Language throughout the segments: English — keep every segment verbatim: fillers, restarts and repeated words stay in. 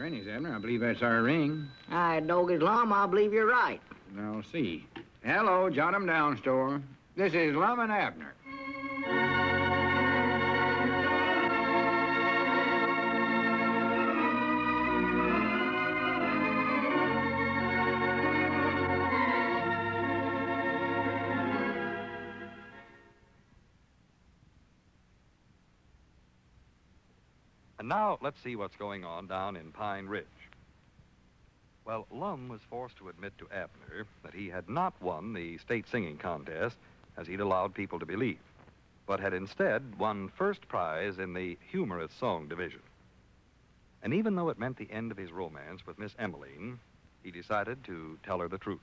Granny's, Abner. I believe that's our ring. I dog his lum, I believe you're right. I'll see. Hello, jot 'em down, store. This is Lum and Abner. And now, let's see what's going on down in Pine Ridge. Well, Lum was forced to admit to Abner that he had not won the state singing contest, as he'd allowed people to believe, but had instead won first prize in the humorous song division. And even though it meant the end of his romance with Miss Emmeline, he decided to tell her the truth.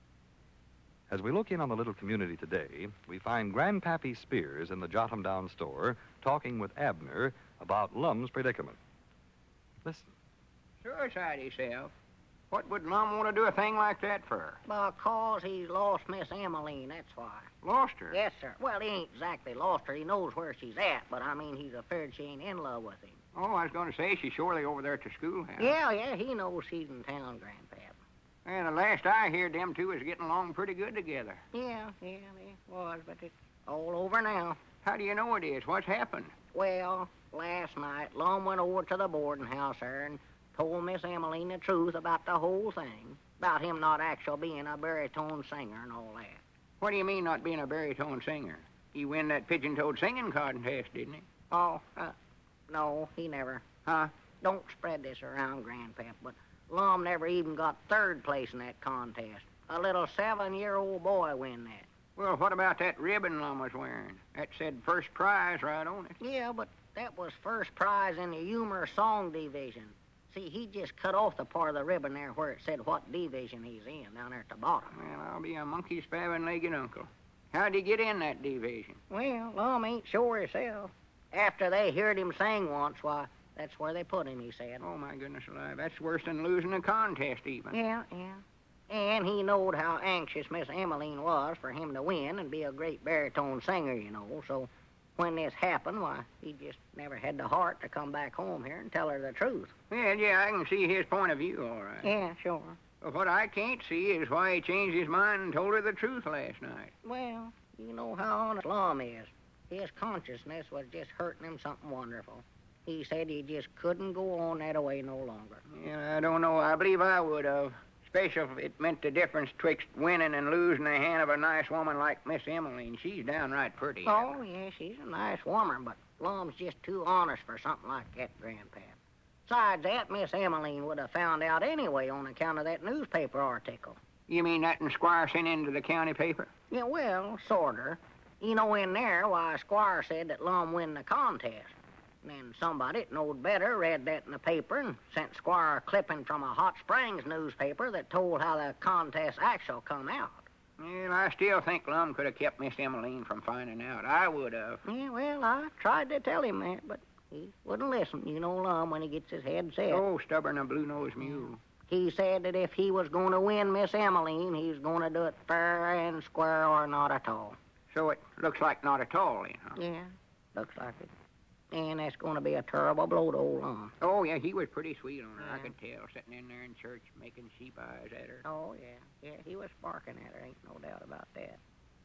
As we look in on the little community today, we find Grandpappy Spears in the Jot 'em Down store talking with Abner about Lum's predicament. Listen. Suicide himself? What would Lum want to do a thing like that for? Because he's lost Miss Emmeline, that's why. Lost her? Yes, sir. Well, he ain't exactly lost her. He knows where she's at, but I mean, he's afraid she ain't in love with him. Oh, I was going to say she's surely over there at the schoolhouse. Yeah, yeah, he knows she's in town, Grandpap. And the last I heard, them two was getting along pretty good together. Yeah, yeah, they was, but it's all over now. How do you know it is? What's happened? Well, last night, Lum went over to the boarding house there and told Miss Emmeline the truth about the whole thing, about him not actually being a baritone singer and all that. What do you mean not being a baritone singer? He win that pigeon-toed singing contest, didn't he? Oh, uh, no, he never. Huh? Don't spread this around, Grandpap, but Lum never even got third place in that contest. A little seven-year-old boy win that. Well, what about that ribbon Lum was wearing? That said first prize right on it. Yeah, but that was first prize in the humor song division. See, he just cut off the part of the ribbon there where it said what division he's in, down there at the bottom. Well, I'll be a monkey spavined-legged uncle. How'd he get in that division? Well, Lum ain't sure himself. After they heard him sing once, why, that's where they put him, he said. Oh, my goodness alive. That's worse than losing a contest, even. Yeah, yeah. And he knowed how anxious Miss Emmeline was for him to win and be a great baritone singer, you know, so when this happened, why, he just never had the heart to come back home here and tell her the truth. Yeah, yeah, I can see his point of view, all right. Yeah, sure. But what I can't see is why he changed his mind and told her the truth last night. Well, you know how honest Lum is. His consciousness was just hurting him something wonderful. He said he just couldn't go on that way no longer. Yeah, I don't know. I believe I would have. Especially if it meant the difference twixt winning and losing the hand of a nice woman like Miss Emmeline. She's downright pretty. Oh, yeah, she's a nice woman, but Lum's just too honest for something like that, Grandpap. Besides that, Miss Emmeline would have found out anyway on account of that newspaper article. You mean that and Squire sent into the county paper? Yeah, well, sorter. You know, in there, why, Squire said that Lum win the contest. And then somebody that knowed better read that in the paper and sent Squire a clipping from a Hot Springs newspaper that told how the contest actually come out. Well, I still think Lum could have kept Miss Emmeline from finding out. I would have. Yeah, well, I tried to tell him that, but he wouldn't listen. You know Lum when he gets his head set. Oh, stubborn a blue-nosed mule. He said that if he was going to win Miss Emmeline, he was going to do it fair and square or not at all. So it looks like not at all, then, huh? Yeah, looks like it. And that's going to be a terrible blow to old Lum. Oh, yeah, he was pretty sweet on her, Yeah. I could tell, sitting in there in church making sheep eyes at her. Oh, yeah. Yeah, he was barking at her, ain't no doubt about that.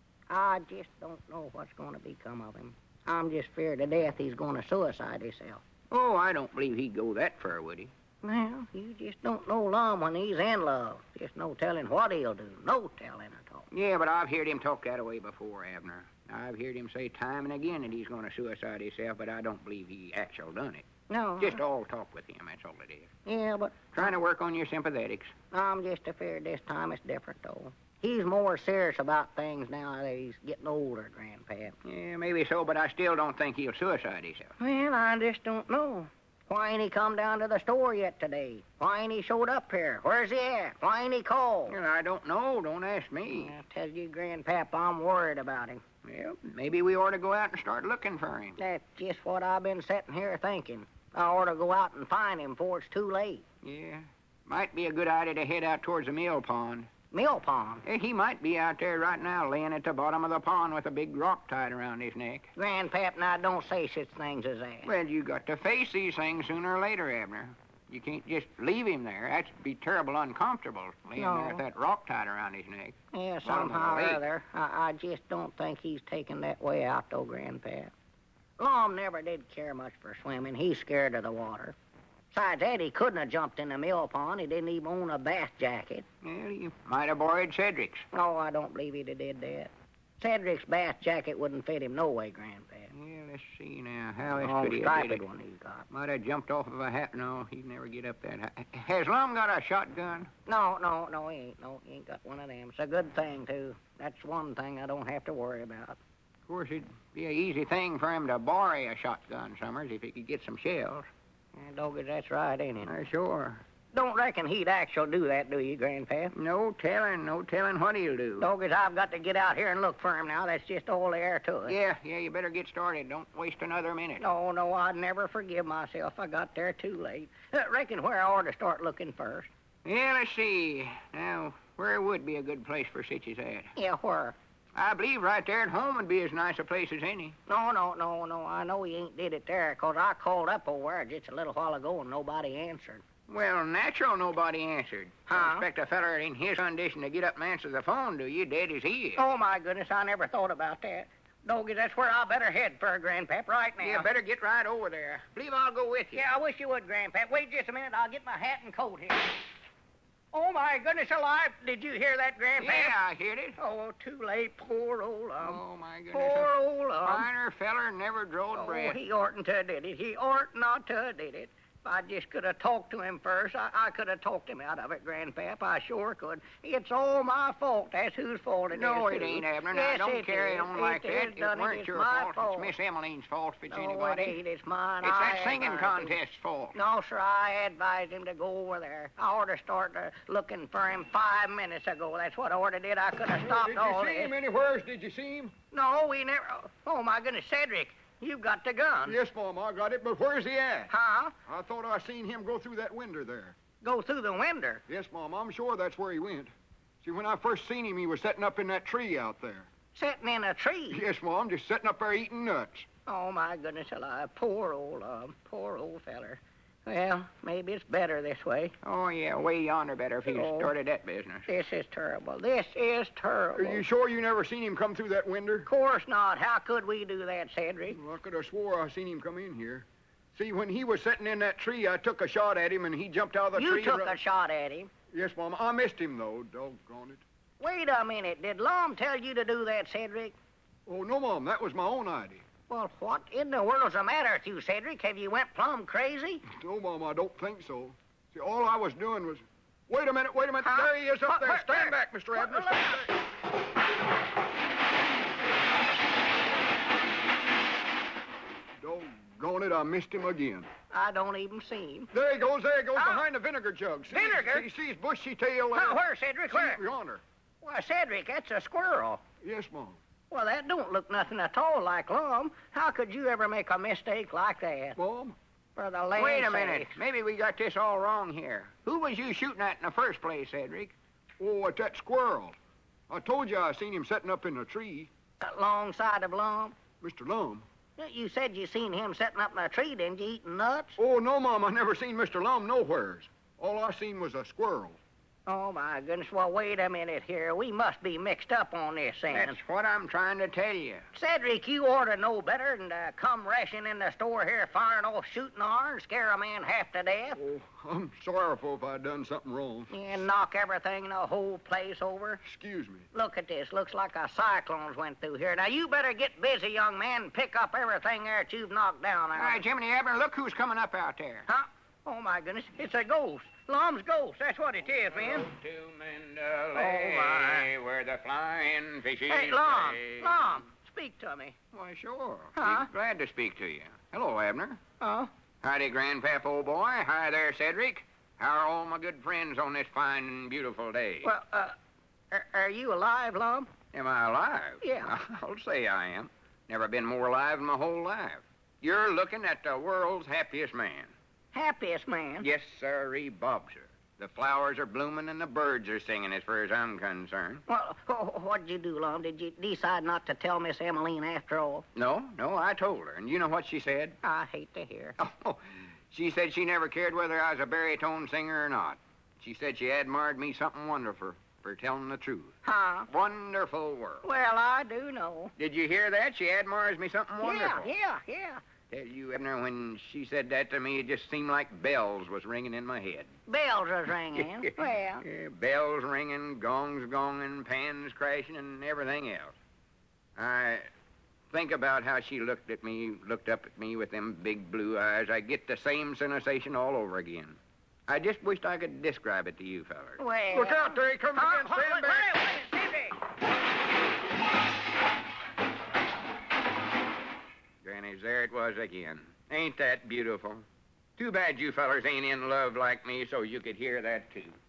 I just don't know what's going to become of him. I'm just feared to death he's going to suicide himself. Oh, I don't believe he'd go that far, would he? Well, you just don't know Lum when he's in love. Just no telling what he'll do. No telling at all. Yeah, but I've heard him talk that way before, Abner. I've heard him say time and again that he's going to suicide himself, but I don't believe he actually done it. No. Just all talk with him, that's all it is. Yeah, but Trying to work on your sympathetics. I'm just afraid this time it's different, though. He's more serious about things now that he's getting older, Grandpap. Yeah, maybe so, but I still don't think he'll suicide himself. Well, I just don't know. Why ain't he come down to the store yet today? Why ain't he showed up here? Where's he at? Why ain't he called? Well, I don't know. Don't ask me. I tell you, Grandpap, I'm worried about him. Well, maybe we ought to go out and start looking for him. That's just what I've been sitting here thinking. I ought to go out and find him before it's too late. Yeah, might be a good idea to head out towards the mill pond. Mill pond? Eh, He might be out there right now laying at the bottom of the pond with a big rock tied around his neck. Grandpap, now don't say such things as that. Well, you got to face these things sooner or later, Abner. You can't just leave him there. That'd be terrible uncomfortable, laying No. there with that rock tied around his neck. Yeah, Bottom of the somehow or lake. other. I, I just don't think he's taken that way out, though, Grandpap. Lom never did care much for swimming. He's scared of the water. Besides that, he couldn't have jumped in the mill pond. He didn't even own a bath jacket. Well, you might have borrowed Cedric's. No, I don't believe he'd have did that. Cedric's bath jacket wouldn't fit him no way, Grandpap. Yeah, let's see now. How else Oh, could he have striped did it? one he's got. Might have jumped off of a hat. No, he'd never get up that high. Has Lum got a shotgun? No, no, no, he ain't. No, he ain't got one of them. It's a good thing, too. That's one thing I don't have to worry about. Of course, it'd be an easy thing for him to borrow a shotgun, Summers, if he could get some shells. Yeah, Doggy, that's right, ain't it? Uh, sure. Don't reckon he'd actually do that, do you, Grandpap? No telling, no telling what he'll do. Doggies, I've got to get out here and look for him now. That's just all there to it. Yeah, yeah, you better get started. Don't waste another minute. No, no, I'd never forgive myself. I got there too late. Uh, reckon where I ought to start looking first. Yeah, let's see. Now, where would be a good place for such as that? Yeah, where? I believe right there at home would be as nice a place as any. No, no, no, no. I know he ain't did it there, 'cause I called up over there just a little while ago and nobody answered. Well, natural nobody answered. Huh? I expect a feller in his condition to get up and answer the phone, do you? Dead as he is. Oh, my goodness, I never thought about that. Doggy, that's where I better head for, Grandpap, right now. You better get right over there. Believe I'll go with you. Yeah, I wish you would, Grandpap. Wait just a minute. I'll get my hat and coat here. Oh, my goodness alive. Did you hear that, Grandpap? Yeah, I heard it. Oh, too late. Poor old um. Oh, my goodness. Poor A old um. finer feller never drawed Oh, breath. he oughtn't to have did it. He ought not to have did it. If I just could have talked to him first, I, I could have talked him out of it, Grandpap. I sure could. It's all my fault. That's whose fault it No, is. it too. ain't, Abner. Yes, now, don't it carry is. on like it that. Is, done It weren't It's your my fault. fault. It's Miss Emmeline's fault if it's No, anybody. it ain't. It's mine. It's I that singing advised him. contest's fault. No, sir, I advised him to go over there. I ought to start uh, looking for him five minutes ago. That's what I ought to did. I could have stopped Did all you see this. him anywhere? Did you see him? No, we never. Oh, my goodness, Cedric, you've got the gun. Yes, Mom, I got it, but where's he at? Huh? I thought I seen him go through that window there. Go through the window. Yes, Mom, I'm sure that's where he went. See, when I first seen him, he was sitting up in that tree out there. Sitting in a tree. Yes, Mom, just sitting up there eating nuts. Oh, my goodness alive. Poor old, um, poor old feller. Well, maybe it's better this way. Oh, yeah, way yonder better if he Oh. started that business. This is terrible. This is terrible. Are you sure you never seen him come through that window? Of course not. How could we do that, Cedric? Well, I could have swore I seen him come in here. See, when he was sitting in that tree, I took a shot at him, and he jumped out of the You tree. took and- a shot at him. Yes, Mom, I missed him, though, doggone it. Wait a minute. Did Lom tell you to do that, Cedric? Oh, no, Mom, that was my own idea. Well, what in the world's the matter with you, Cedric? Have you went plumb crazy? No, Mom, I don't think so. See, all I was doing was... Wait a minute, wait a minute. Huh? There he is up What- there. where- Stand where? back, Mister What- Abner. look Stand out. back. Doggone it, I missed him again. I don't even see him. There he goes, there he goes, Huh? behind the vinegar jug. See, Vinegar? See, see his bushy tail there? Now, where, Cedric? See, Where? yonder. Why, Cedric, that's a squirrel. Yes, Mom. Well, that don't look nothing at all like Lom. How could you ever make a mistake like that? Mom? For the land Wait a sakes. minute. Maybe we got this all wrong here. Who was you shooting at in the first place, Cedric? Oh, it's that squirrel. I told you I seen him sitting up in a tree. Alongside of Lom? Mister Lum. You said you seen him sitting up in a tree, didn't you, eating nuts? Oh, no, Mom, I never seen Mister Lum nowheres. All I seen was a squirrel. Oh, my goodness. Well, wait a minute here. We must be mixed up on this, then. That's what I'm trying to tell you. Cedric, you ought to know better than to come rushing in the store here firing off shooting iron, scare a man half to death, Oh, I'm sorrowful if I done something wrong. and knock everything, the whole place over. Excuse me. Look at this. Looks like a cyclone's went through here. Now, you better get busy, young man, and pick up everything there that you've knocked down there. All right, Jiminy Abner, look who's coming up out there. Huh? Oh, my goodness. It's a ghost. Lom's ghost. That's what it is, man. To Mandalay, Oh, my. where the flying fishes Hey, Lom. play. Lom, speak to me. Why, sure. Huh? Be glad to speak to you. Hello, Abner. Oh? Howdy, Grandpap, old boy. Hi there, Cedric. How are all my good friends on this fine and beautiful day? Well, uh, are, are you alive, Lom? Am I alive? Yeah. I'll say I am. Never been more alive in my whole life. You're looking at the world's happiest man. Happiest man? Yes, sirree, Bob, sir. The flowers are blooming and the birds are singing as far as I'm concerned. Well, wh- what'd you do, Lom? Did you decide not to tell Miss Emmeline after all? No, no, I told her. And you know what she said? I hate to hear. Oh, She said she never cared whether I was a baritone singer or not. She said she admired me something wonderful for telling the truth. Huh? Wonderful world. Well, I do know. Did you hear that? She admires me something wonderful. Yeah, yeah, yeah. Tell you, Abner, when she said that to me, it just seemed like bells was ringing in my head. Bells was ringing. Well. Yeah, bells ringing, gongs gonging, pans crashing, and everything else. I think about how she looked at me, looked up at me with them big blue eyes. I get the same sensation all over again. I just wished I could describe it to you fellers. Well. Look out, there he comes Oh, again. oh, Stand wait, back. wait, wait, Stevie. Granny's, there it was again. Ain't that beautiful? Too bad you fellers ain't in love like me so you could hear that too.